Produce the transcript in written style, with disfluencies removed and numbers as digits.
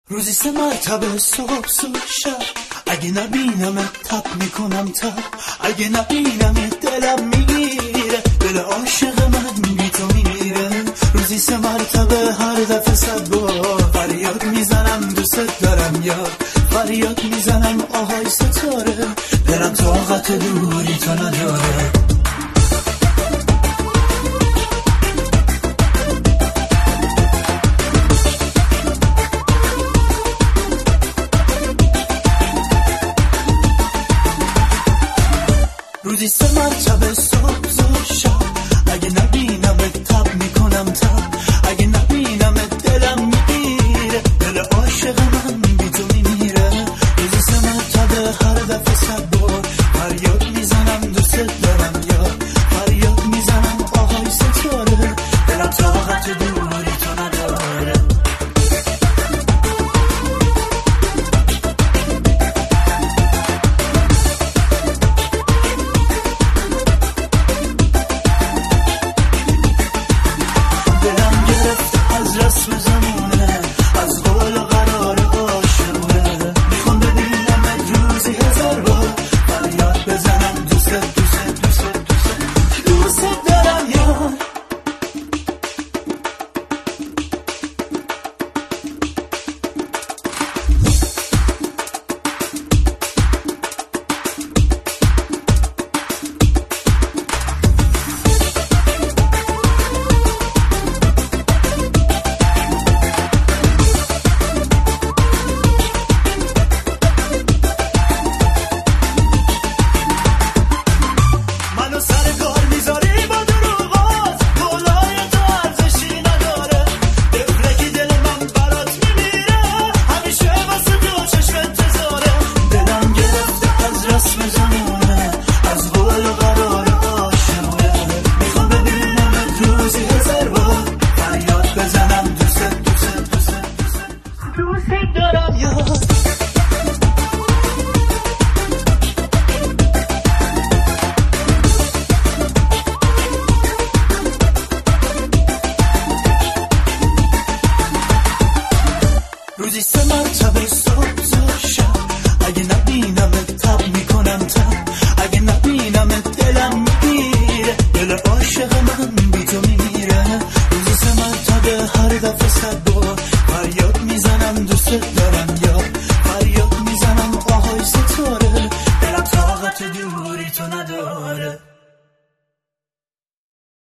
روزی 3 مرتبه صبح شب، اگه نبینم تب میکنم تب، اگه نبینم دلم میگیره، دل عاشق من بی تو میمیره. روزی 3 مرتبه هر دفعه 100 بار فریاد میزنم دوست دارم یار، فریاد میزنم آهای ستاره، دلم طاقت دوری تو نداره. روزی 3 مرتبه